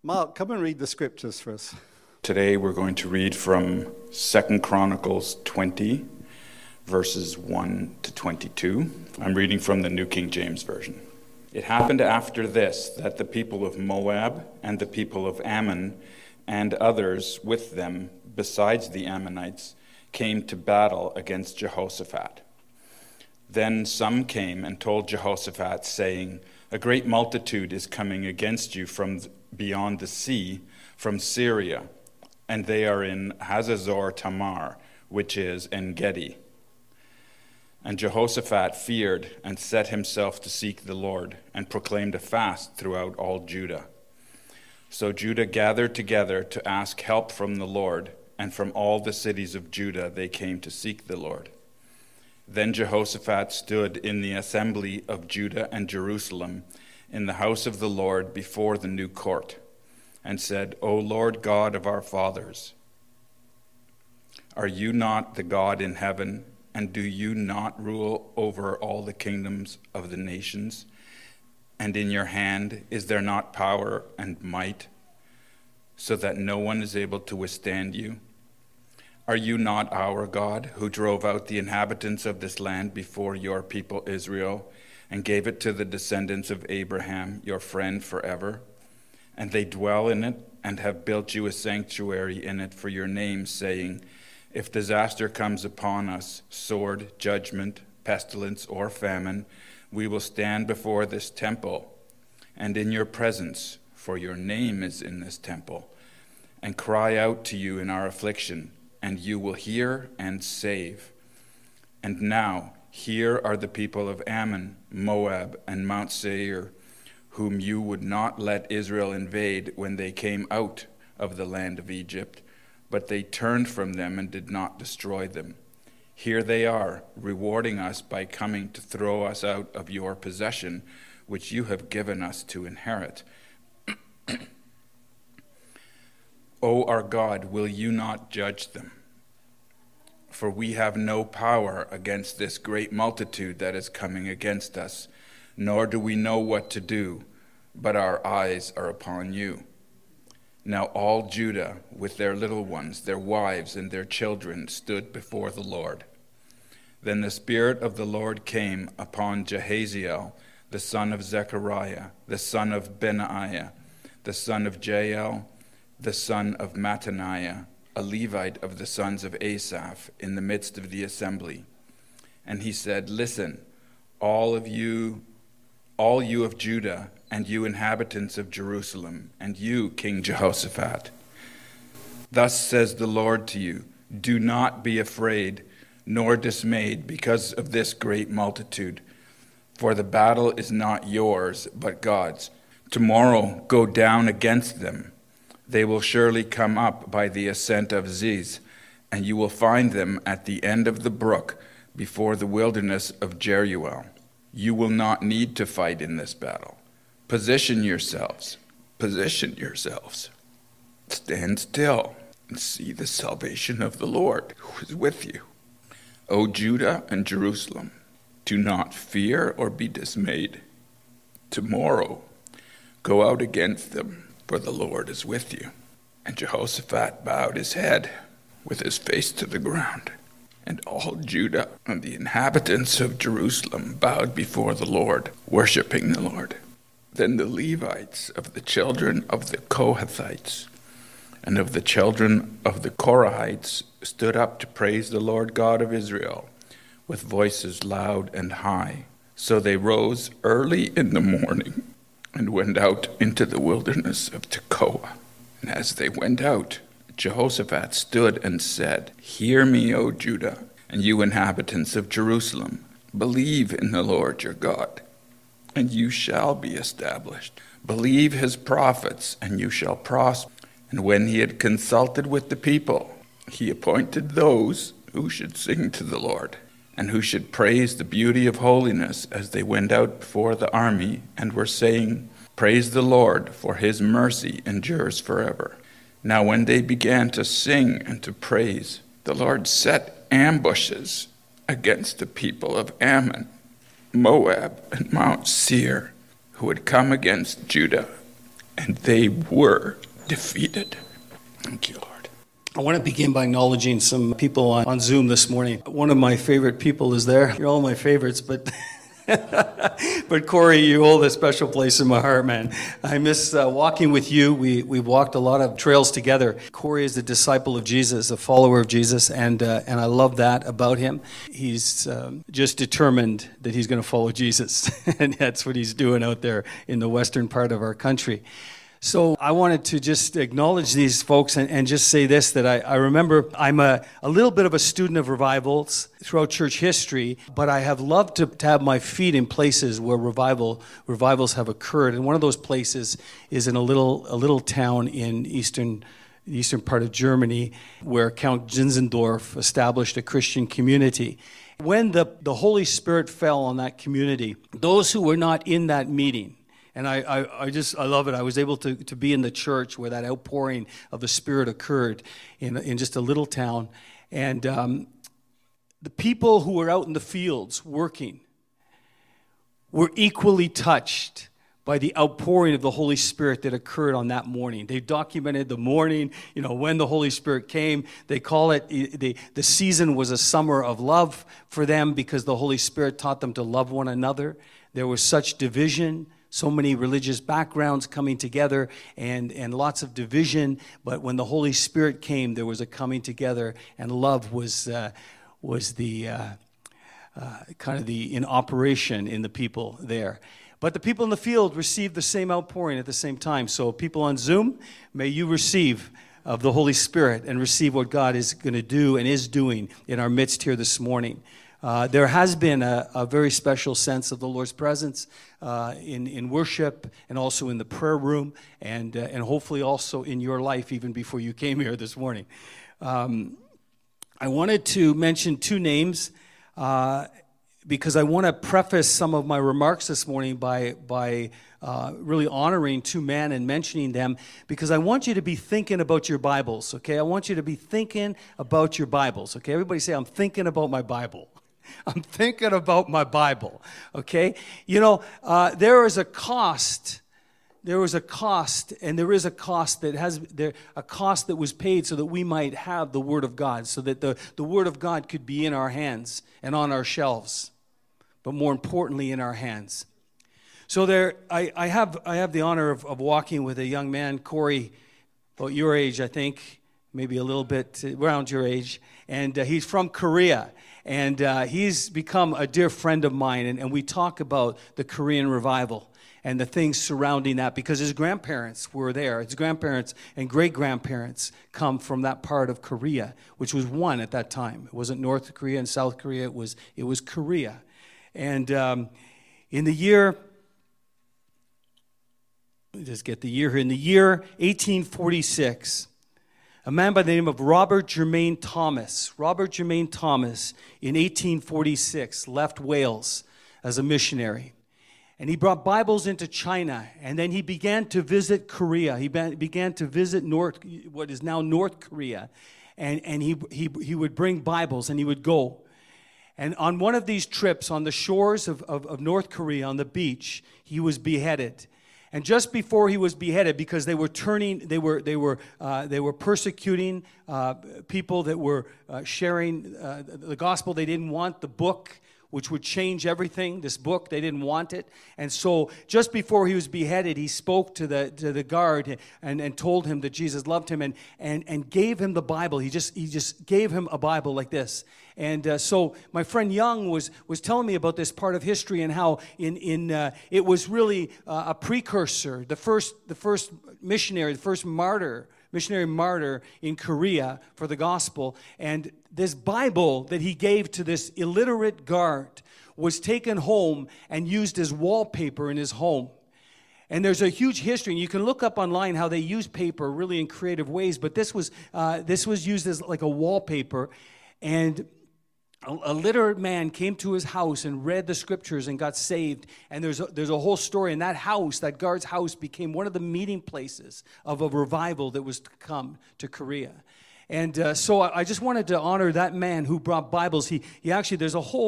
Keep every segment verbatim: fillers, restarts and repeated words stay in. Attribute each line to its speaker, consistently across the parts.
Speaker 1: Mark, come and read the scriptures for us.
Speaker 2: Today we're going to read from Second Chronicles twenty, verses one to twenty-two. I'm reading from the New King James Version. It happened after this that the people of Moab and the people of Ammon and others with them, besides the Ammonites, came to battle against Jehoshaphat. Then some came and told Jehoshaphat, saying, "A great multitude is coming against you from beyond the sea, from Syria, and they are in Hazazor Tamar, which is En-gedi." And Jehoshaphat feared and set himself to seek the Lord, and proclaimed a fast throughout all Judah. So Judah gathered together to ask help from the Lord, and from all the cities of Judah they came to seek the Lord. Then Jehoshaphat stood in the assembly of Judah and Jerusalem in the house of the Lord before the new court, and said, "O Lord God of our fathers, are you not the God in heaven, and do you not rule over all the kingdoms of the nations? And in your hand is there not power and might, so that no one is able to withstand you? Are you not our God, who drove out the inhabitants of this land before your people Israel, and gave it to the descendants of Abraham, your friend, forever? And they dwell in it, and have built you a sanctuary in it for your name, saying, if disaster comes upon us, sword, judgment, pestilence, or famine, we will stand before this temple and in your presence, for your name is in this temple, and cry out to you in our affliction, and you will hear and save. And now, here are the people of Ammon, Moab, and Mount Seir, whom you would not let Israel invade when they came out of the land of Egypt, but they turned from them and did not destroy them. Here they are, rewarding us by coming to throw us out of your possession, which you have given us to inherit. O our God, will you not judge them? For we have no power against this great multitude that is coming against us, nor do we know what to do, but our eyes are upon you. Now all Judah, with their little ones, their wives, and their children, stood before the Lord. Then the Spirit of the Lord came upon Jahaziel, the son of Zechariah, the son of Benaiah, the son of Jael, the son of Mattaniah, a Levite of the sons of Asaph, in the midst of the assembly. And he said, "Listen, all of you, all you of Judah, and you inhabitants of Jerusalem, and you, King Jehoshaphat. Thus says the Lord to you, do not be afraid, nor dismayed because of this great multitude, for the battle is not yours, but God's. Tomorrow go down against them. They will surely come up by the ascent of Ziz, and you will find them at the end of the brook before the wilderness of Jeruel. You will not need to fight in this battle. Position yourselves, position yourselves. Stand still and see the salvation of the Lord who is with you. O Judah and Jerusalem, do not fear or be dismayed. Tomorrow go out against them, for the Lord is with you." And Jehoshaphat bowed his head with his face to the ground. And all Judah and the inhabitants of Jerusalem bowed before the Lord, worshiping the Lord. Then the Levites of the children of the Kohathites and of the children of the Korahites stood up to praise the Lord God of Israel with voices loud and high. So they rose early in the morning and went out into the wilderness of Tekoa. And as they went out, Jehoshaphat stood and said, "Hear me, O Judah, and you inhabitants of Jerusalem. Believe in the Lord your God, and you shall be established. Believe his prophets, and you shall prosper." And when he had consulted with the people, he appointed those who should sing to the Lord, and who should praise the beauty of holiness as they went out before the army, and were saying, "Praise the Lord, for his mercy endures forever." Now when they began to sing and to praise, the Lord set ambushes against the people of Ammon, Moab, and Mount Seir, who had come against Judah, and they were defeated. Thank you, Lord.
Speaker 1: I want to begin by acknowledging some people on, on Zoom this morning. One of my favorite people is there. You're all my favorites, but but Corey, you hold a special place in my heart, man. I miss uh, walking with you. We we've walked a lot of trails together. Corey is a disciple of Jesus, a follower of Jesus, and uh, and I love that about him. He's um, just determined that he's going to follow Jesus, and that's what he's doing out there in the western part of our country. So I wanted to just acknowledge these folks and, and just say this, that I, I remember I'm a, a little bit of a student of revivals throughout church history, but I have loved to, to have my feet in places where revival revivals have occurred. And one of those places is in a little a little town in eastern the eastern part of Germany where Count Zinzendorf established a Christian community. When the, the Holy Spirit fell on that community, those who were not in that meeting, and I, I, I just, I love it. I was able to, to be in the church where that outpouring of the Spirit occurred in, in just a little town. And um, the people who were out in the fields working were equally touched by the outpouring of the Holy Spirit that occurred on that morning. They documented the morning, you know, when the Holy Spirit came. They call it, the, the season was a summer of love for them because the Holy Spirit taught them to love one another. There was such division, so many religious backgrounds coming together and, and lots of division. But when the Holy Spirit came, there was a coming together, and love was uh, was the uh, uh, kind of the in operation in the people there. But the people in the field received the same outpouring at the same time. So people on Zoom, may you receive of the Holy Spirit and receive what God is going to do and is doing in our midst here this morning. Uh, there has been a, a very special sense of the Lord's presence uh, in, in worship and also in the prayer room and uh, and hopefully also in your life even before you came here this morning. Um, I wanted to mention two names uh, because I want to preface some of my remarks this morning by by uh, really honoring two men and mentioning them because I want you to be thinking about your Bibles, okay? I want you to be thinking about your Bibles, okay? Everybody say, I'm thinking about my Bible. I'm thinking about my Bible, okay? You know, uh, there is a cost, there was a cost, and there is a cost that has, there a cost that was paid so that we might have the Word of God, so that the, the Word of God could be in our hands and on our shelves, but more importantly, in our hands. So there, I, I have I have the honor of, of walking with a young man, Corey, about your age, I think, maybe a little bit around your age, and uh, he's from Korea. And uh, he's become a dear friend of mine, and, and we talk about the Korean revival and the things surrounding that because his grandparents were there. His grandparents and great-grandparents come from that part of Korea, which was one at that time. It wasn't North Korea and South Korea. It was, it was Korea. And um, in the year, let me just get the year here. In the year eighteen forty-six, a man by the name of Robert Jermaine Thomas. Robert Jermaine Thomas, in eighteen forty-six, left Wales as a missionary. And he brought Bibles into China, and then he began to visit Korea. He began to visit North, what is now North Korea. And, and he, he, he would bring Bibles, and he would go. And on one of these trips, on the shores of, of, of North Korea, on the beach, he was beheaded. And just before he was beheaded, because they were turning, they were they were uh, they were persecuting uh, people that were uh, sharing uh, the gospel. They didn't want the book, which would change everything. This book, they didn't want it. And so, just before he was beheaded, he spoke to the to the guard and, and told him that Jesus loved him and and and gave him the Bible. He just he just gave him a Bible like this. And uh, so my friend Young was was telling me about this part of history and how in in uh, it was really uh, a precursor, the first the first missionary, the first martyr, missionary martyr in Korea for the gospel. And this Bible that he gave to this illiterate guard was taken home and used as wallpaper in his home. And there's a huge history, and you can look up online how they use paper really in creative ways. But this was uh, this was used as like a wallpaper, and a literate man came to his house and read the scriptures and got saved. And there's a, there's a whole story. And that house, that guard's house, became one of the meeting places of a revival that was to come to Korea. And uh, so I, I just wanted to honor that man who brought Bibles. He he actually, there's a whole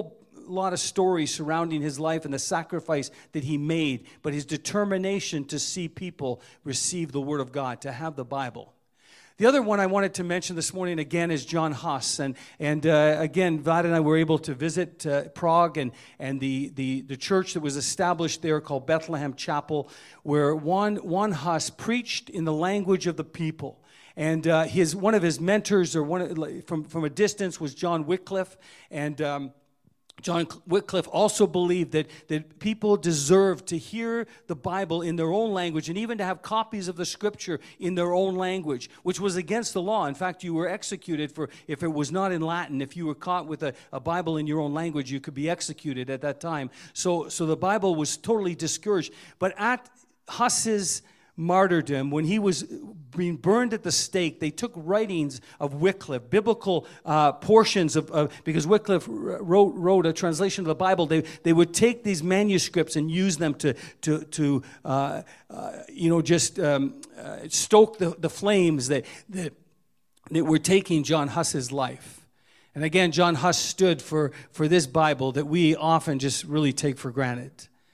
Speaker 1: lot of stories surrounding his life and the sacrifice that he made, but his determination to see people receive the Word of God, to have the Bible. The other one I wanted to mention this morning again is John Huss. And, and uh, again, Vlad and I were able to visit uh, Prague and, and the, the, the church that was established there called Bethlehem Chapel, where Juan, Juan Huss preached in the language of the people. And uh, his one of his mentors, or one from, from a distance, was John Wycliffe. And um, John Wycliffe also believed that, that people deserved to hear the Bible in their own language and even to have copies of the Scripture in their own language, which was against the law. In fact, you were executed for if it was not in Latin. If you were caught with a, a Bible in your own language, you could be executed at that time. So, so the Bible was totally discouraged. But at Huss's martyrdom, when he was being burned at the stake, they took writings of Wycliffe, biblical uh, portions of, of, because Wycliffe wrote, wrote a translation of the Bible, they, they would take these manuscripts and use them to, to, to uh, uh, you know, just um, uh, stoke the, the flames that, that, that were taking John Huss's life. And again, John Huss stood for, for this Bible that we often just really take for granted.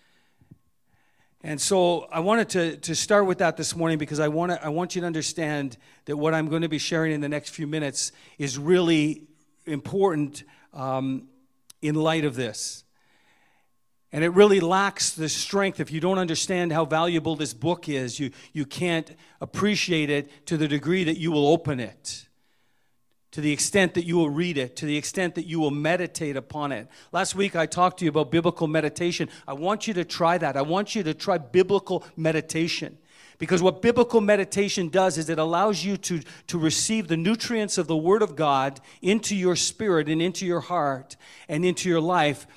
Speaker 1: And so I wanted to, to start with that this morning because I want to I want you to understand that what I'm going to be sharing in the next few minutes is really important um, in light of this. And it really lacks the strength. If you don't understand how valuable this book is, you, you can't appreciate it to the degree that you will open it, to the extent that you will read it, to the extent that you will meditate upon it. Last week I talked to you about biblical meditation. I want you to try that. I want you to try biblical meditation. Because what biblical meditation does is it allows you to, to receive the nutrients of the Word of God into your spirit and into your heart and into your life.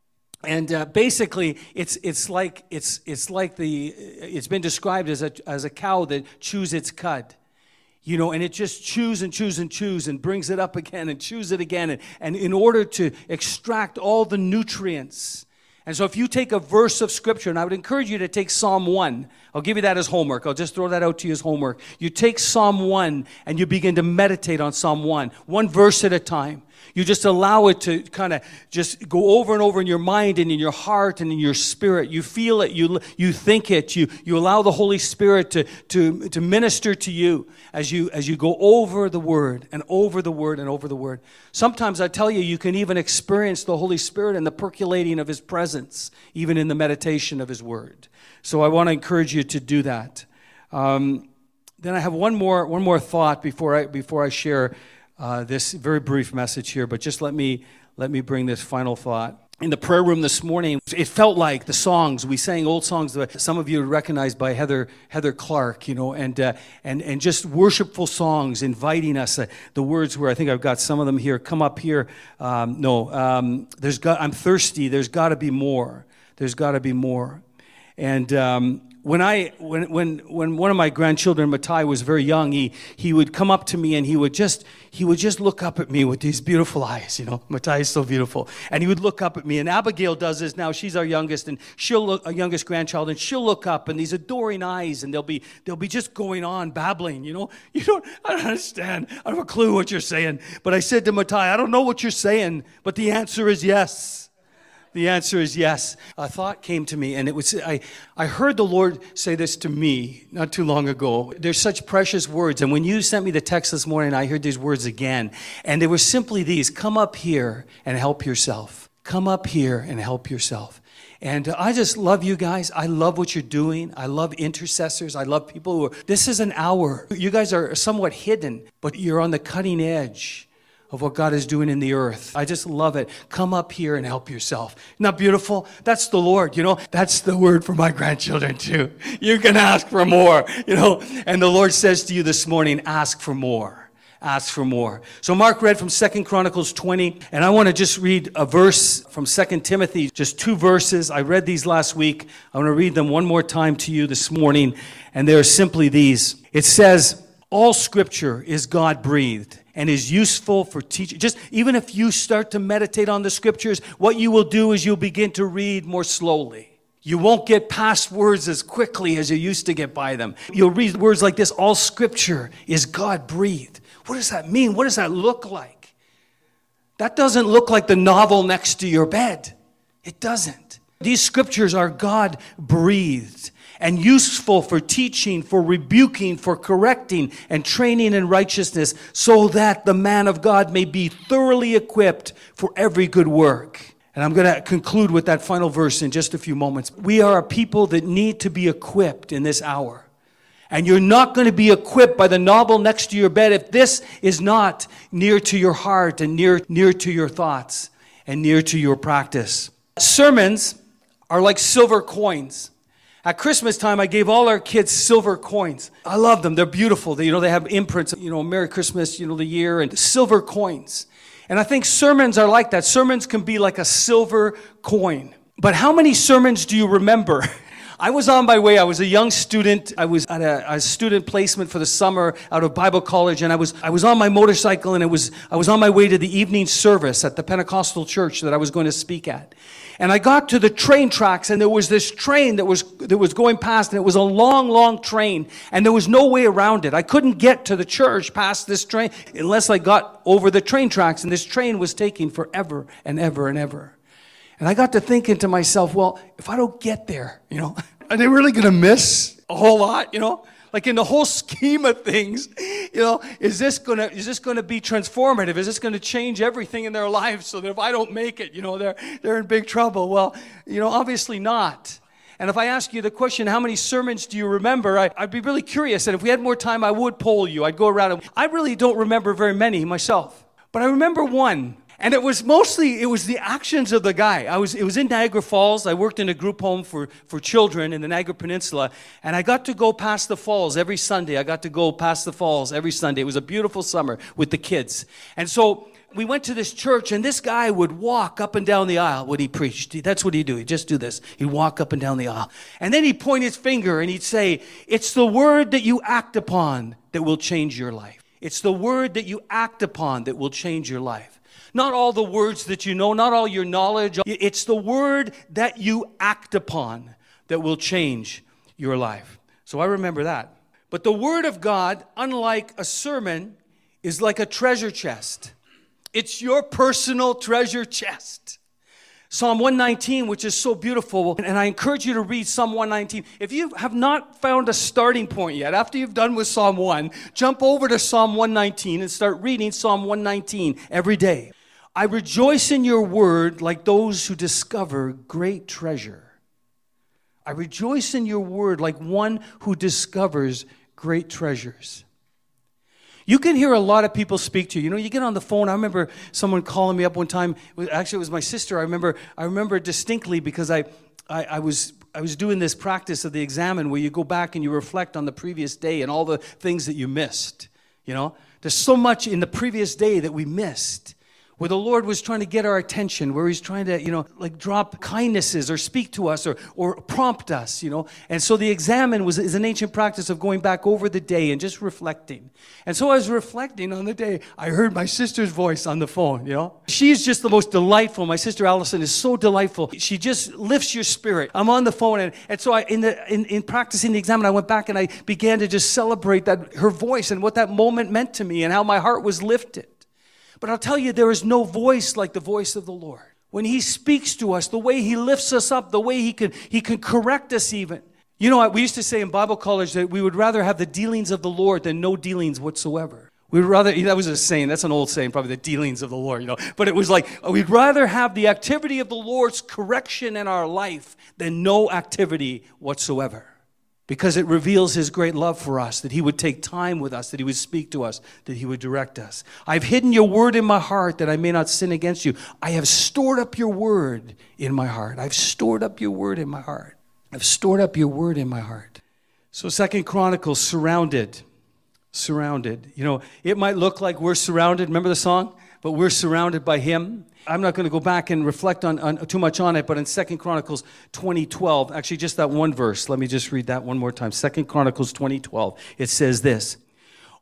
Speaker 1: And uh, basically, it's it's like it's it's like the it's been described as a as a cow that chews its cud. You know, and it just chews and chews and chews and brings it up again and chews it again. And, and in order to extract all the nutrients. And so if you take a verse of Scripture, and I would encourage you to take Psalm one. I'll give you that as homework. I'll just throw that out to you as homework. You take Psalm one and you begin to meditate on Psalm one. One verse at a time. You just allow it to kind of just go over and over in your mind and in your heart and in your spirit. You feel it, you you think it, you you allow the Holy Spirit to to to minister to you as you as you go over the Word and over the Word and over the Word. Sometimes I tell you, you can even experience the Holy Spirit and the percolating of His presence, even in the meditation of His Word. So I want to encourage you to do that. Um, then I have one more one more thought before I before I share Uh, this very brief message here, but just let me let me bring this final thought. In the prayer room this morning, it felt like the songs we sang, old songs that some of you recognized by Heather Heather Clark, you know, and uh, and and just worshipful songs inviting us. Uh, the words were, I think I've got some of them here. Come up here. Um, no, um, there's got. I'm thirsty. There's got to be more. There's got to be more. And um, when I when when when one of my grandchildren, Matai, was very young, he he would come up to me and he would just he would just look up at me with these beautiful eyes. You know, Matai is so beautiful, and he would look up at me. And Abigail does this now. She's our youngest, and she'll look our youngest grandchild, and she'll look up, and these adoring eyes, and they'll be they'll be just going on babbling. You know, you don't I don't understand. I don't have a clue what you're saying. But I said to Matai, I don't know what you're saying, but the answer is yes. The answer is yes. A thought came to me, and it was I, I heard the Lord say this to me not too long ago. There's such precious words, and when you sent me the text this morning, I heard these words again, and they were simply these: come up here and help yourself. Come up here and help yourself. And I just love you guys. I love what you're doing. I love intercessors. I love people who are, this is an hour. You guys are somewhat hidden, but you're on the cutting edge of what God is doing in the earth. I just love it. Come up here and help yourself. Isn't that beautiful? That's the Lord, you know. That's the word for my grandchildren too. You can ask for more, you know. And the Lord says to you this morning, ask for more. Ask for more. So Mark read from Second Chronicles twenty, and I want to just read a verse from Second Timothy, just two verses. I read these last week. I want to read them one more time to you this morning, and they're simply these. It says, all Scripture is God-breathed and is useful for teaching. Just even if you start to meditate on the Scriptures, what you will do is you'll begin to read more slowly. You won't get past words as quickly as you used to get by them. You'll read words like this: all Scripture is God-breathed. What does that mean? What does that look like? That doesn't look like the novel next to your bed. It doesn't. These scriptures are God-breathed and useful for teaching, for rebuking, for correcting, and training in righteousness, so that the man of God may be thoroughly equipped for every good work. And I'm going to conclude with that final verse in just a few moments. We are a people that need to be equipped in this hour. And you're not going to be equipped by the novel next to your bed if this is not near to your heart and near, near to your thoughts and near to your practice. Sermons are like silver coins. At Christmas time, I gave all our kids silver coins. I love them. They're beautiful. They, you know, they have imprints, you know, Merry Christmas, you know, the year, and silver coins. And I think sermons are like that. Sermons can be like a silver coin. But how many sermons do you remember? I was on my way. I was a young student. I was at a, a student placement for the summer out of Bible college, and I was I was on my motorcycle, and it was I was on my way to the evening service at the Pentecostal church that I was going to speak at. And I got to the train tracks, and there was this train that was that was going past, and it was a long, long train, and there was no way around it. I couldn't get to the church past this train unless I got over the train tracks, and this train was taking forever and ever and ever. And I got to thinking to myself, well, if I don't get there, you know, are they really going to miss a whole lot, you know? Like in the whole scheme of things, you know, is this going to is this going to be transformative? Is this going to change everything in their lives so that if I don't make it, you know, they're they're in big trouble? Well, you know, obviously not. And if I ask you the question, how many sermons do you remember? I, I'd be really curious. And if we had more time, I would poll you. I'd go around. And I really don't remember very many myself. But I remember one. And it was mostly, it was the actions of the guy. I was, it was in Niagara Falls. I worked in a group home for, for children in the Niagara Peninsula. And I got to go past the falls every Sunday. I got to go past the falls every Sunday. It was a beautiful summer with the kids. And so we went to this church, and this guy would walk up and down the aisle when he preached. That's what he'd do. He'd just do this. He'd walk up and down the aisle. And then he'd point his finger and he'd say, it's the word that you act upon that will change your life. It's the word that you act upon that will change your life. Not all the words that you know, not all your knowledge. It's the word that you act upon that will change your life. So I remember that. But the word of God, unlike a sermon, is like a treasure chest. It's your personal treasure chest. Psalm one nineteen, which is so beautiful, and I encourage you to read Psalm one nineteen. If you have not found a starting point yet, after you've done with Psalm one, jump over to Psalm one nineteen and start reading Psalm one nineteen every day. I rejoice in your word like those who discover great treasure. I rejoice in your word like one who discovers great treasures. You can hear a lot of people speak to you. You know, you get on the phone. I remember someone calling me up one time. Actually, it was my sister. I remember I remember distinctly because I, I, I was I was doing this practice of the examen where you go back and you reflect on the previous day and all the things that you missed. You know, there's so much in the previous day that we missed, where the Lord was trying to get our attention, where he's trying to, you know, like drop kindnesses or speak to us or or prompt us, you know. And so the examen was is an ancient practice of going back over the day and just reflecting. And so I was reflecting on the day. I heard my sister's voice on the phone, you know. She's just the most delightful. My sister Allison is so delightful. She just lifts your spirit. I'm on the phone, and, and so I, in, the, in, in practicing the examen, I went back and I began to just celebrate that her voice and what that moment meant to me and how my heart was lifted. But I'll tell you, there is no voice like the voice of the Lord. When he speaks to us, the way he lifts us up, the way he can, he can correct us even. You know, we used to say in Bible college that we would rather have the dealings of the Lord than no dealings whatsoever. We'd rather, that was a saying, that's an old saying, probably the dealings of the Lord, you know. But it was like, we'd rather have the activity of the Lord's correction in our life than no activity whatsoever. Because it reveals his great love for us, that he would take time with us, that he would speak to us, that he would direct us. I've hidden your word in my heart that I may not sin against you. I have stored up your word in my heart. I've stored up your word in my heart. I've stored up your word in my heart. So Second Chronicles, surrounded. Surrounded. You know, it might look like we're surrounded. Remember the song? But we're surrounded by him. I'm not going to go back and reflect on, on too much on it, but in Second Chronicles twenty twelve, actually just that one verse, let me just read that one more time. Second Chronicles twenty twelve, it says this,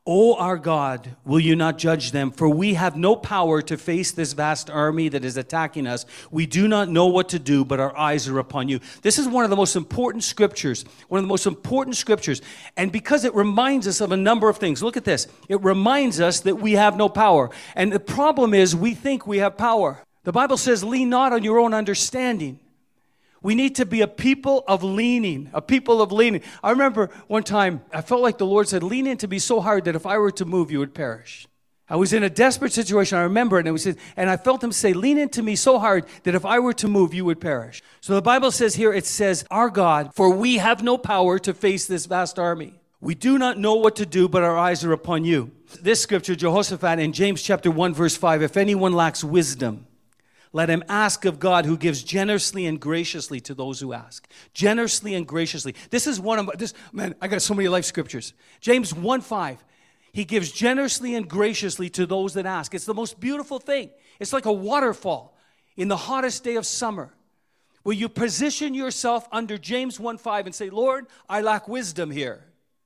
Speaker 1: O our God, will you not judge them? For we have no power to face this vast army that is attacking us. We do not know what to do, but our eyes are upon you. This is one of the most important scriptures, one of the most important scriptures. And because it reminds us of a number of things. Look at this. It reminds us that we have no power. And the problem is we think we have power. The Bible says, lean not on your own understanding. We need to be a people of leaning, a people of leaning. I remember one time, I felt like the Lord said, lean into me so hard that if I were to move, you would perish. I was in a desperate situation, I remember, and it was, and I felt him say, lean into me so hard that if I were to move, you would perish. So the Bible says here, it says, our God, for we have no power to face this vast army. We do not know what to do, but our eyes are upon you. This scripture, Jehoshaphat, in James chapter one, verse five, if anyone lacks wisdom, let him ask of God, who gives generously and graciously to those who ask. Generously and graciously. This is one of my, this, man, I got so many life scriptures. James one five. He gives generously and graciously to those that ask. It's the most beautiful thing. It's like a waterfall in the hottest day of summer, where you position yourself under James one five and say, Lord, I lack wisdom here.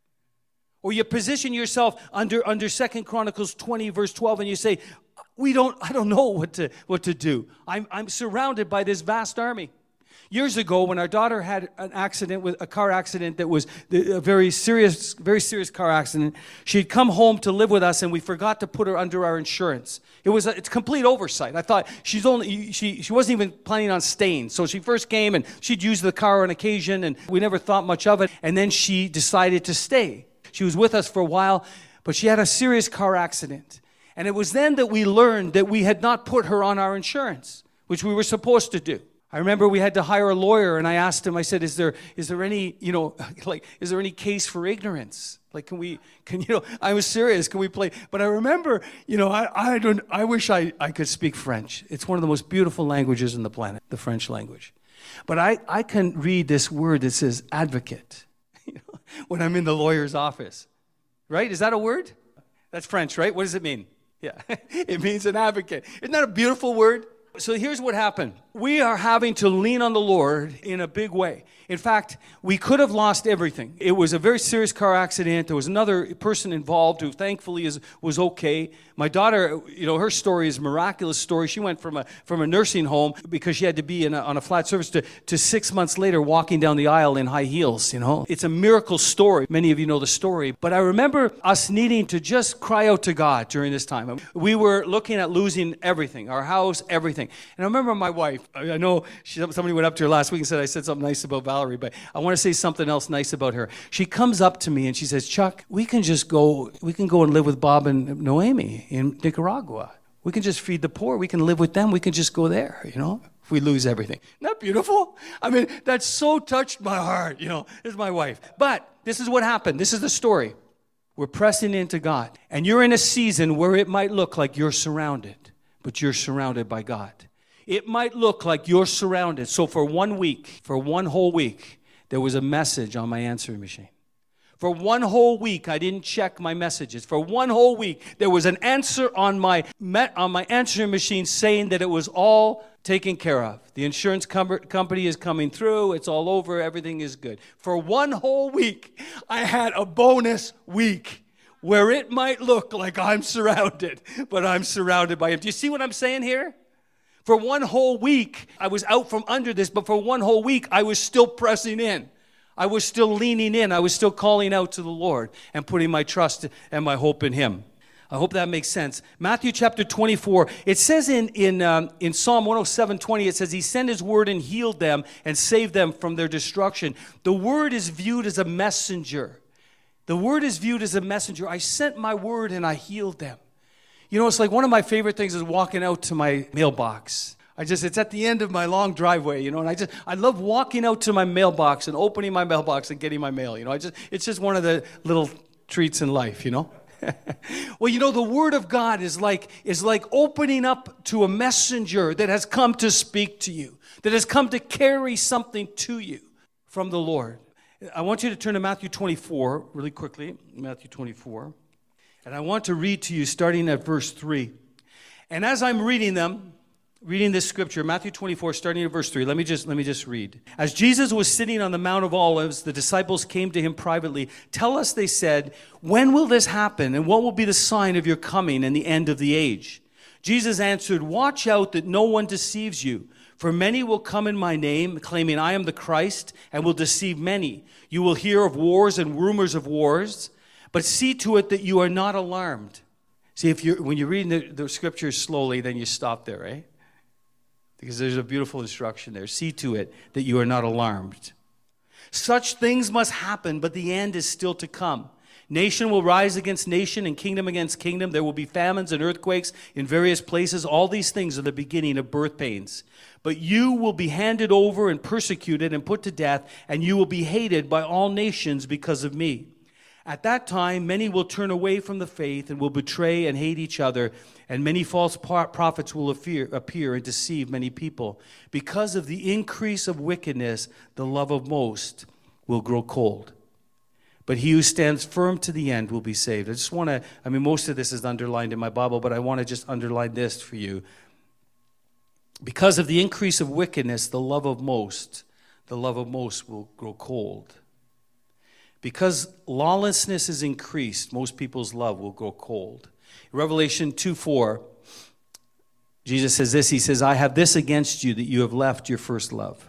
Speaker 1: Or you position yourself under, under Second Chronicles twenty, verse twelve, and you say, We don't, I don't know what to, what to do. I'm, I'm surrounded by this vast army. Years ago, when our daughter had an accident, with a car accident that was a very serious, very serious car accident, she'd come home to live with us, and we forgot to put her under our insurance. It was a, it's complete oversight. I thought she's only she she wasn't even planning on staying. So she first came, and she'd use the car on occasion, and we never thought much of it. And then she decided to stay. She was with us for a while, but she had a serious car accident. And it was then that we learned that we had not put her on our insurance, which we were supposed to do. I remember we had to hire a lawyer, and I asked him, I said, is there is there any, you know, like, is there any case for ignorance? Like, can we, can, you know, I was serious, can we play? But I remember, you know, I, I don't, I wish I, I could speak French. It's one of the most beautiful languages on the planet, the French language. But I, I can read this word that says advocate, you know, when I'm in the lawyer's office. Right? Is that a word? That's French, right? What does it mean? Yeah, it means an advocate. Isn't that a beautiful word? So here's what happened. We are having to lean on the Lord in a big way. In fact, we could have lost everything. It was a very serious car accident. There was another person involved who thankfully is, was okay. My daughter, you know, her story is a miraculous story. She went from a from a nursing home because she had to be in a, on a flat surface to, to six months later walking down the aisle in high heels, you know. It's a miracle story. Many of you know the story. But I remember us needing to just cry out to God during this time. We were looking at losing everything, our house, everything. And I remember my wife, I know she, somebody went up to her last week and said I said something nice about Valerie, but I want to say something else nice about her. She comes up to me and she says, Chuck, we can just go, we can go and live with Bob and Noemi in Nicaragua. We can just feed the poor. We can live with them. We can just go there, you know, if we lose everything. Isn't that beautiful? I mean, that so touched my heart, you know, this is my wife. But this is what happened. This is the story. We're pressing into God. And you're in a season where it might look like you're surrounded, but you're surrounded by God. It might look like you're surrounded. So for one week, for one whole week, there was a message on my answering machine. For one whole week, I didn't check my messages. For one whole week, there was an answer on my on my answering machine saying that it was all taken care of. The insurance com- company is coming through. It's all over. Everything is good. For one whole week, I had a bonus week where it might look like I'm surrounded, but I'm surrounded by Him. Do you see what I'm saying here? For one whole week, I was out from under this, but for one whole week, I was still pressing in. I was still leaning in. I was still calling out to the Lord and putting my trust and my hope in Him. I hope that makes sense. Matthew chapter twenty-four, it says in in um, in Psalm one oh seven twenty, it says, He sent His word and healed them and saved them from their destruction. The word is viewed as a messenger. The word is viewed as a messenger. I sent my word and I healed them. You know, it's like one of my favorite things is walking out to my mailbox. I just, it's at the end of my long driveway, you know, and I just, I love walking out to my mailbox and opening my mailbox and getting my mail, you know. I just, it's just one of the little treats in life, you know. Well, you know, the Word of God is like, is like opening up to a messenger that has come to speak to you, that has come to carry something to you from the Lord. I want you to turn to Matthew twenty-four really quickly, Matthew twenty-four. And I want to read to you starting at verse three. And as I'm reading them, reading this scripture, Matthew twenty-four, starting at verse three. Let me just let me just read. As Jesus was sitting on the Mount of Olives, the disciples came to him privately. Tell us, they said, when will this happen, and what will be the sign of your coming and the end of the age? Jesus answered, watch out that no one deceives you. For many will come in my name, claiming I am the Christ, and will deceive many. You will hear of wars and rumors of wars, but see to it that you are not alarmed. See, if you're when you're reading the, the scriptures slowly, then you stop there, right? Because there's a beautiful instruction there. See to it that you are not alarmed. Such things must happen, but the end is still to come. Nation will rise against nation and kingdom against kingdom. There will be famines and earthquakes in various places. All these things are the beginning of birth pains. But you will be handed over and persecuted and put to death, and you will be hated by all nations because of me. At that time, many will turn away from the faith and will betray and hate each other, and many false prophets will appear, appear and deceive many people. Because of the increase of wickedness, the love of most will grow cold. But he who stands firm to the end will be saved. I just want to, I mean, most of this is underlined in my Bible, but I want to just underline this for you. Because of the increase of wickedness, the love of most, the love of most will grow cold. Because lawlessness is increased, most people's love will grow cold. Revelation two four, Jesus says this, he says, I have this against you, that you have left your first love.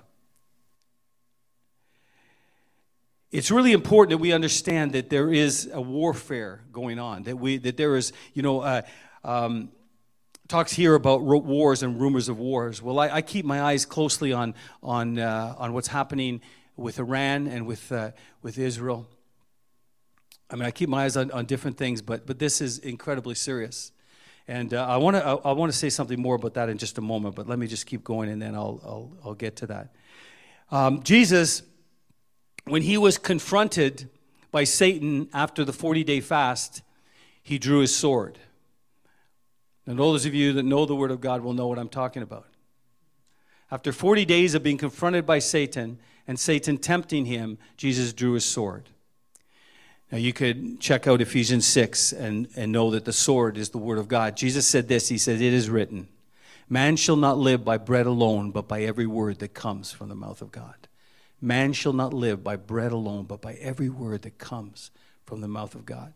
Speaker 1: It's really important that we understand that there is a warfare going on, that we that there is, you know, uh, um, talks here about wars and rumors of wars. Well, I, I keep my eyes closely on on uh, on what's happening with Iran and with uh, with Israel. I mean, I keep my eyes on, on different things, but but this is incredibly serious. And uh, I want to I, I want to say something more about that in just a moment. But let me just keep going, and then I'll I'll, I'll get to that. Um, Jesus, when he was confronted by Satan after the forty-day fast, he drew his sword. And those of you that know the Word of God will know what I'm talking about. After forty days of being confronted by Satan and Satan tempting him, Jesus drew his sword. Now you could check out Ephesians six and, and know that the sword is the Word of God. Jesus said this, he said, it is written, man shall not live by bread alone, but by every word that comes from the mouth of God. Man shall not live by bread alone, but by every word that comes from the mouth of God.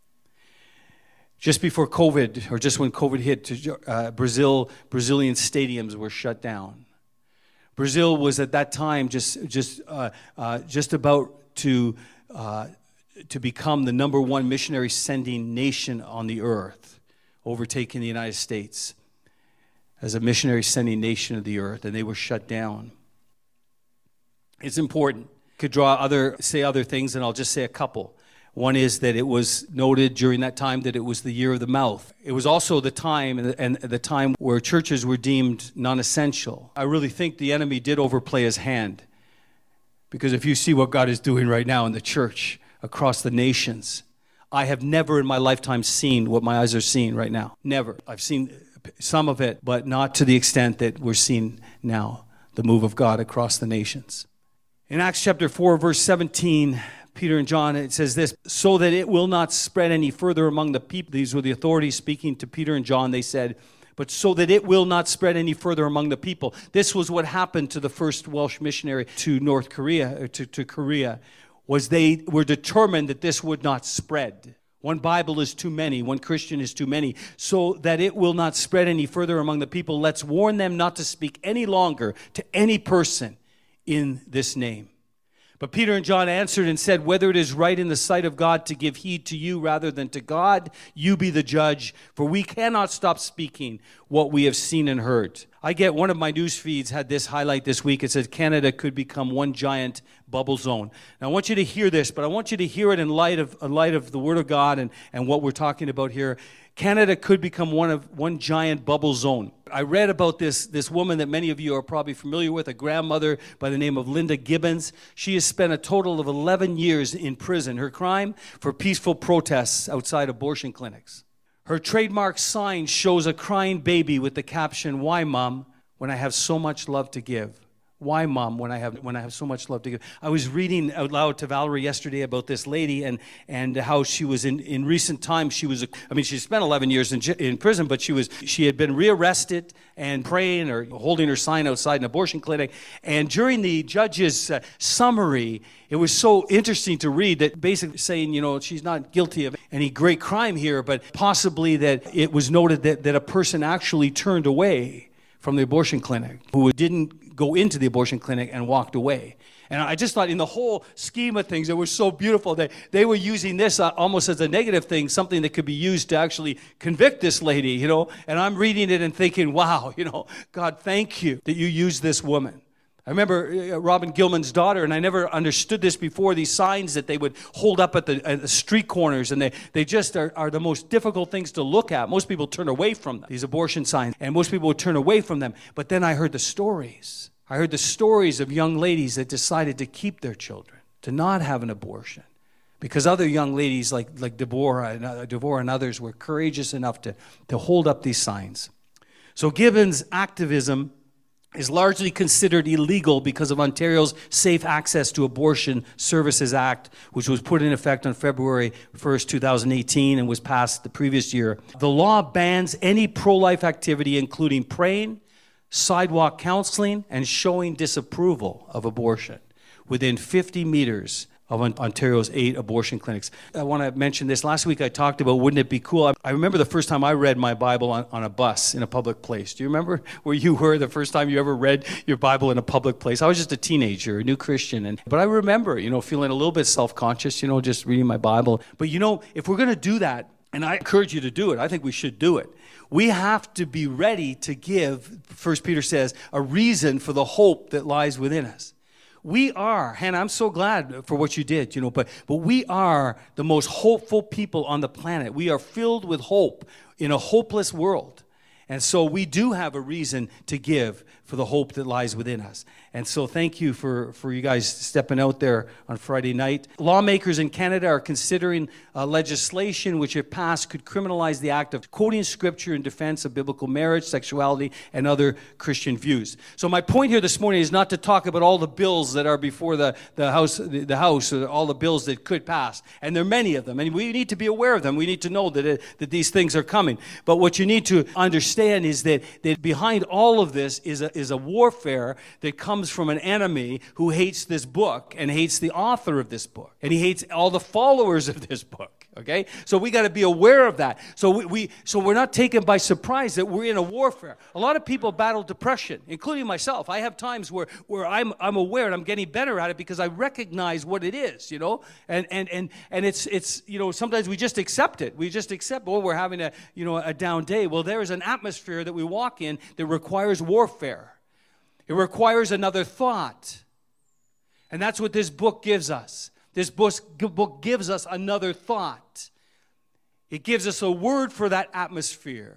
Speaker 1: Just before COVID, or just when COVID hit, uh, Brazil, Brazilian stadiums were shut down. Brazil was at that time just just uh, uh, just about to uh, to become the number one missionary sending nation on the earth, overtaking the United States as a missionary sending nation of the earth, and they were shut down. It's important. Could draw other say other things, and I'll just say a couple. One is that it was noted during that time that it was the year of the mouth. It was also the time and the time where churches were deemed non-essential. I really think the enemy did overplay his hand, because if you see what God is doing right now in the church across the nations, I have never in my lifetime seen what my eyes are seeing right now. Never. I've seen some of it, but not to the extent that we're seeing now, the move of God across the nations. In Acts chapter four, verse seventeen, Peter and John, it says this, so that it will not spread any further among the people. These were the authorities speaking to Peter and John. They said, but so that it will not spread any further among the people. This was what happened to the first Welsh missionary to North Korea, or to, to Korea, was they were determined that this would not spread. One Bible is too many, one Christian is too many, so that it will not spread any further among the people. Let's warn them not to speak any longer to any person in this name. But Peter and John answered and said, whether it is right in the sight of God to give heed to you rather than to God, you be the judge, for we cannot stop speaking what we have seen and heard. I get one of my news feeds had this highlight this week. It said Canada could become one giant bubble zone. Now I want you to hear this, but I want you to hear it in light of in light of the Word of God and, and what we're talking about here. Canada could become one of one giant bubble zone. I read about this, this woman that many of you are probably familiar with, a grandmother by the name of Linda Gibbons. She has spent a total of eleven years in prison. Her crime? For peaceful protests outside abortion clinics. Her trademark sign shows a crying baby with the caption, why, Mom, when I have so much love to give? Why, Mom, when I have when I have so much love to give? I was reading out loud to Valerie yesterday about this lady and and how she was in, in recent times. She was, I mean, she spent eleven years in in prison, but she was she had been rearrested and praying or holding her sign outside an abortion clinic. And during the judge's uh, summary, it was so interesting to read that basically saying, you know, she's not guilty of any great crime here, but possibly that it was noted that that a person actually turned away from the abortion clinic, who didn't go into the abortion clinic and walked away. And I just thought in the whole scheme of things, it was so beautiful that they were using this uh, almost as a negative thing, something that could be used to actually convict this lady, you know. And I'm reading it and thinking, wow, you know, God, thank you that you used this woman. I remember uh, Robin Gilman's daughter, and I never understood this before, these signs that they would hold up at the, at the street corners, and they, they just are, are the most difficult things to look at. Most people turn away from them, these abortion signs, and most people would turn away from them. But then I heard the stories. I heard the stories of young ladies that decided to keep their children, to not have an abortion, because other young ladies like, like Deborah, and, uh, Deborah and others were courageous enough to, to hold up these signs. So Gibbons' activism is largely considered illegal because of Ontario's Safe Access to Abortion Services Act, which was put in effect on February first, twenty eighteen, and was passed the previous year. The law bans any pro-life activity, including praying, sidewalk counseling, and showing disapproval of abortion within fifty meters of Ontario's eight abortion clinics. I want to mention this. Last week I talked about, wouldn't it be cool? I remember the first time I read my Bible on, on a bus in a public place. Do you remember where you were the first time you ever read your Bible in a public place? I was just a teenager, a new Christian. and But I remember, you know, feeling a little bit self-conscious, you know, just reading my Bible. But, you know, if we're going to do that, and I encourage you to do it, I think we should do it, we have to be ready to give, First Peter says, a reason for the hope that lies within us. We are, Hannah, I'm so glad for what you did, you know, but, but we are the most hopeful people on the planet. We are filled with hope in a hopeless world. And so we do have a reason to give for the hope that lies within us. And so thank you for, for you guys stepping out there on Friday night. Lawmakers in Canada are considering uh, legislation which, if passed, could criminalize the act of quoting Scripture in defense of biblical marriage, sexuality, and other Christian views. So my point here this morning is not to talk about all the bills that are before the, the House, the, the House, or all the bills that could pass. And there are many of them. And we need to be aware of them. We need to know that, it, that these things are coming. But what you need to understand is that, that behind all of this is a, is a warfare that comes from an enemy who hates this book and hates the author of this book. And he hates all the followers of this book. Okay? So we got to be aware of that. So we, we so we're not taken by surprise that we're in a warfare. A lot of people battle depression, including myself. I have times where, where I'm I'm aware and I'm getting better at it because I recognize what it is, you know? And and and and it's it's you know, sometimes we just accept it. We just accept, oh, we're having a, you know, a down day. Well, there is an atmosphere that we walk in that requires warfare. It requires another thought. And that's what this book gives us. This book gives us another thought. It gives us a word for that atmosphere.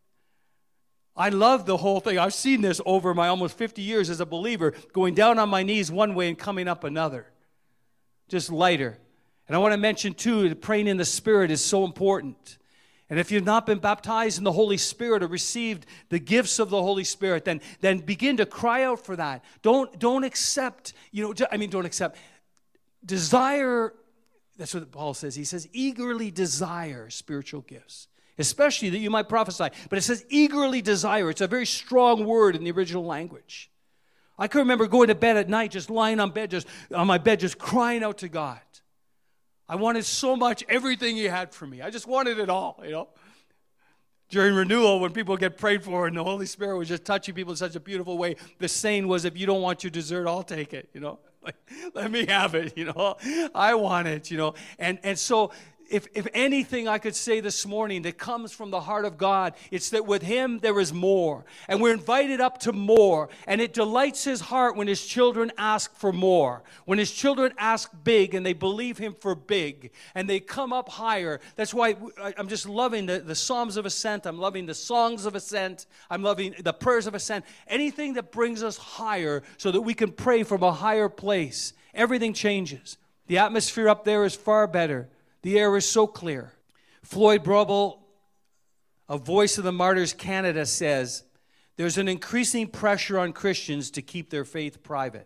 Speaker 1: I love the whole thing. I've seen this over my almost fifty years as a believer, going down on my knees one way and coming up another. Just lighter. And I want to mention, too, that praying in the Spirit is so important. And if you've not been baptized in the Holy Spirit or received the gifts of the Holy Spirit, then, then begin to cry out for that. Don't, don't accept, you know, I mean, don't accept. Desire, that's what Paul says. He says, eagerly desire spiritual gifts, especially that you might prophesy. But it says eagerly desire. It's a very strong word in the original language. I can remember going to bed at night, just lying on bed, just on my bed, just crying out to God. I wanted so much, everything he had for me. I just wanted it all, you know. During renewal, when people get prayed for and the Holy Spirit was just touching people in such a beautiful way, the saying was, if you don't want your dessert, I'll take it, you know. Like, let me have it, you know. I want it, you know. And and so if if anything I could say this morning that comes from the heart of God, it's that with him there is more. And we're invited up to more. And it delights his heart when his children ask for more. When his children ask big and they believe him for big. And they come up higher. That's why I'm just loving the, the Psalms of Ascent. I'm loving the songs of ascent. I'm loving the prayers of ascent. Anything that brings us higher so that we can pray from a higher place. Everything changes. The atmosphere up there is far better. The air is so clear. Floyd Brobel, a Voice of the Martyrs Canada, says, there's an increasing pressure on Christians to keep their faith private.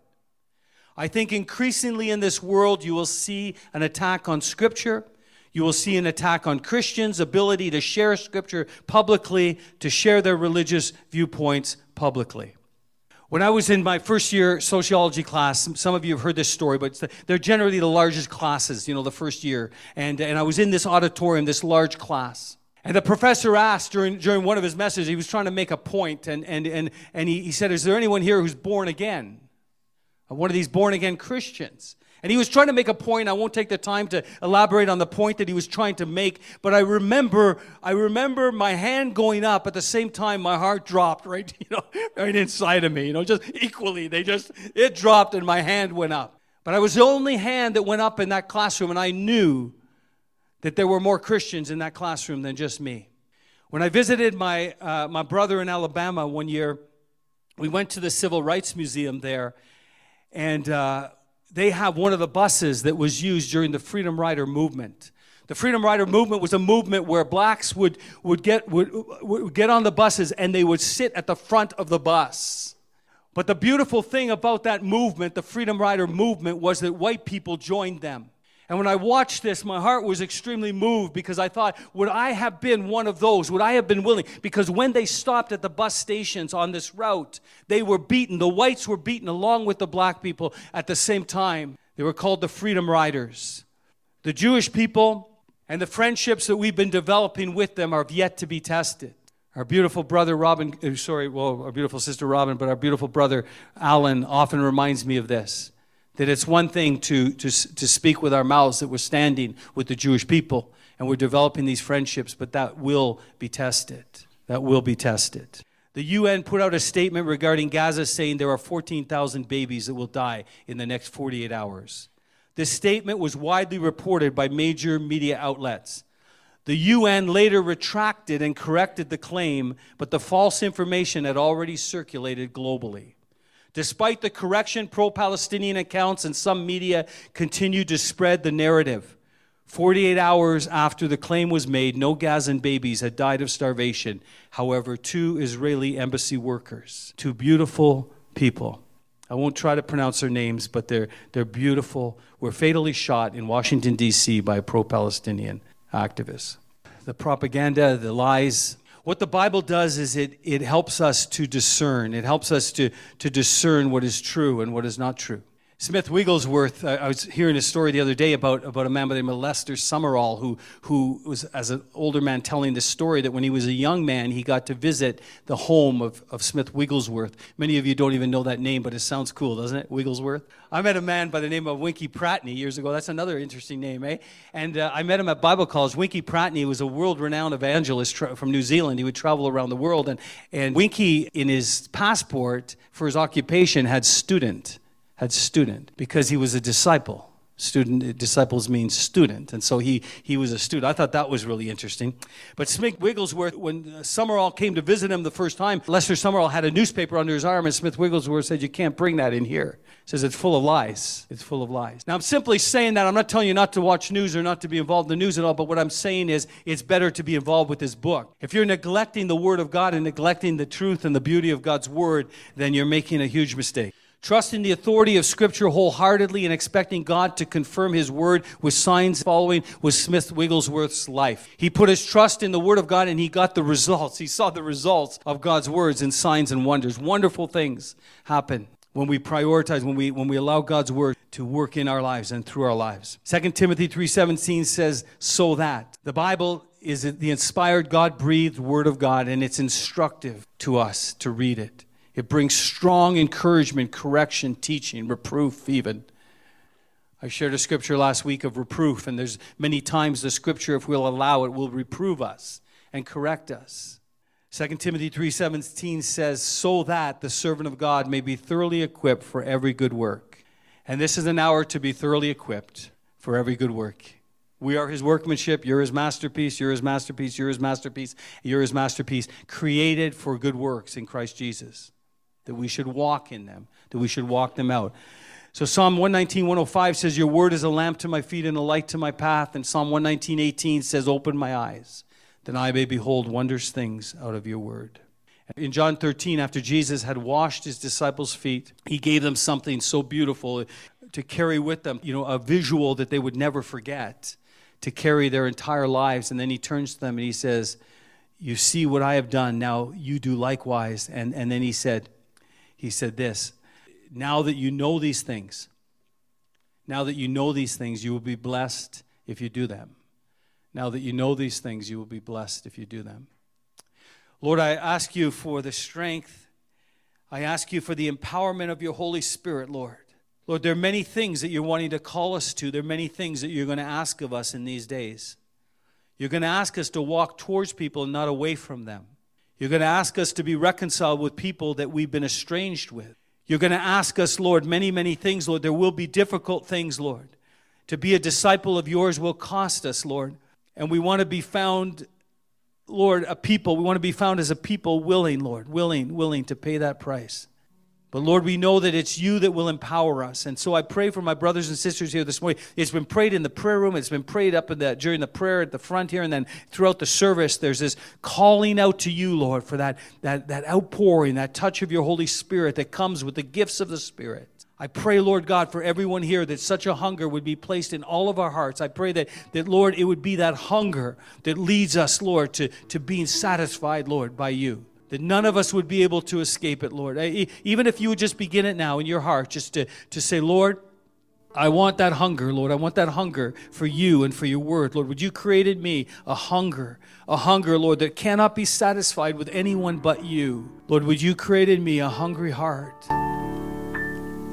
Speaker 1: I think increasingly in this world you will see an attack on Scripture. You will see an attack on Christians' ability to share Scripture publicly, to share their religious viewpoints publicly. When I was in my first year sociology class, some of you have heard this story, but they're generally the largest classes, you know, the first year. And, and I was in this auditorium, this large class. And the professor asked during, during one of his messages, he was trying to make a point, and, and, and, and he, he said, is there anyone here who's born again? One of these born-again Christians. And he was trying to make a point. I won't take the time to elaborate on the point that he was trying to make, but I remember I remember my hand going up. At the same time, my heart dropped right, you know, right inside of me. You know, just equally. They just, it dropped and my hand went up. But I was the only hand that went up in that classroom, and I knew that there were more Christians in that classroom than just me. When I visited my uh, my brother in Alabama one year, we went to the Civil Rights Museum there, and uh, they have one of the buses that was used during the Freedom Rider movement. The Freedom Rider movement was a movement where blacks would, would, get, would, would get on the buses and they would sit at the front of the bus. But the beautiful thing about that movement, the Freedom Rider movement, was that white people joined them. And when I watched this, my heart was extremely moved because I thought, would I have been one of those? Would I have been willing? Because when they stopped at the bus stations on this route, they were beaten. The whites were beaten along with the black people at the same time. They were called the Freedom Riders. The Jewish people and the friendships that we've been developing with them are yet to be tested. Our beautiful brother Robin, sorry, well, our beautiful sister Robin, but our beautiful brother Alan often reminds me of this. That it's one thing to, to, to speak with our mouths that we're standing with the Jewish people and we're developing these friendships, but that will be tested. That will be tested. The U N put out a statement regarding Gaza saying there are fourteen thousand babies that will die in the next forty-eight hours. This statement was widely reported by major media outlets. The U N later retracted and corrected the claim, but the false information had already circulated globally. Despite the correction, pro-Palestinian accounts and some media continued to spread the narrative. forty-eight hours after the claim was made, no Gazan babies had died of starvation. However, two Israeli embassy workers, two beautiful people, I won't try to pronounce their names, but they're, they're beautiful, were fatally shot in Washington, D C by pro-Palestinian activists. The propaganda, the lies. What the Bible does is it, it helps us to discern. It helps us to, to discern what is true and what is not true. Smith Wigglesworth, I was hearing a story the other day about, about a man by the name of Lester Summerall, who, who was, as an older man, telling this story that when he was a young man, he got to visit the home of, of Smith Wigglesworth. Many of you don't even know that name, but it sounds cool, doesn't it? Wigglesworth. I met a man by the name of Winky Pratney years ago. That's another interesting name, eh? And uh, I met him at Bible college. Winky Pratney was a world-renowned evangelist tra- from New Zealand. He would travel around the world. And, and Winky, in his passport for his occupation, had student. had student because he was a disciple. Student, disciples means student. And so he, he was a student. I thought that was really interesting. But Smith Wigglesworth, when Summerall came to visit him the first time, Lester Summerall had a newspaper under his arm, and Smith Wigglesworth said, you can't bring that in here. He says, it's full of lies. It's full of lies. Now, I'm simply saying that. I'm not telling you not to watch news or not to be involved in the news at all, but what I'm saying is it's better to be involved with this book. If you're neglecting the Word of God and neglecting the truth and the beauty of God's Word, then you're making a huge mistake. Trust in the authority of Scripture wholeheartedly and expecting God to confirm His Word with signs following was Smith Wigglesworth's life. He put his trust in the Word of God and he got the results. He saw the results of God's words and signs and wonders. Wonderful things happen when we prioritize, when we when we allow God's Word to work in our lives and through our lives. Second Timothy three seventeen says, so that. The Bible is the inspired, God-breathed Word of God, and it's instructive to us to read it. It brings strong encouragement, correction, teaching, reproof even. I shared a scripture last week of reproof, and there's many times the scripture, if we'll allow it, will reprove us and correct us. Second Timothy three seventeen says, so that the servant of God may be thoroughly equipped for every good work. And this is an hour to be thoroughly equipped for every good work. We are His workmanship. You're His masterpiece. You're His masterpiece. You're His masterpiece. You're His masterpiece, created for good works in Christ Jesus. That we should walk in them, that we should walk them out. So Psalm one nineteen, one oh five says, your word is a lamp to my feet and a light to my path. And Psalm one nineteen, eighteen says, open my eyes, that I may behold wondrous things out of your word. In John thirteen, after Jesus had washed his disciples' feet, he gave them something so beautiful to carry with them, you know, a visual that they would never forget, to carry their entire lives. And then he turns to them and he says, you see what I have done, now you do likewise. And, and then he said, he said this, now that you know these things, now that you know these things, you will be blessed if you do them. Now that you know these things, you will be blessed if you do them. Lord, I ask you for the strength. I ask you for the empowerment of your Holy Spirit, Lord. Lord, there are many things that you're wanting to call us to. There are many things that you're going to ask of us in these days. You're going to ask us to walk towards people and not away from them. You're going to ask us to be reconciled with people that we've been estranged with. You're going to ask us, Lord, many, many things, Lord. There will be difficult things, Lord. To be a disciple of yours will cost us, Lord. And we want to be found, Lord, a people. We want to be found as a people willing, Lord, willing, willing to pay that price. But Lord, we know that it's you that will empower us. And so I pray for my brothers and sisters here this morning. It's been prayed in the prayer room. It's been prayed up in the, during the prayer at the front here. And then throughout the service, there's this calling out to you, Lord, for that, that, that outpouring, that touch of your Holy Spirit that comes with the gifts of the Spirit. I pray, Lord God, for everyone here that such a hunger would be placed in all of our hearts. I pray that, that Lord, it would be that hunger that leads us, Lord, to, to being satisfied, Lord, by you. That none of us would be able to escape it, Lord. Even if you would just begin it now in your heart, just to, to say, Lord, I want that hunger, Lord. I want that hunger for you and for your word. Lord, would you create in me a hunger, a hunger, Lord, that cannot be satisfied with anyone but you. Lord, would you create in me a hungry heart.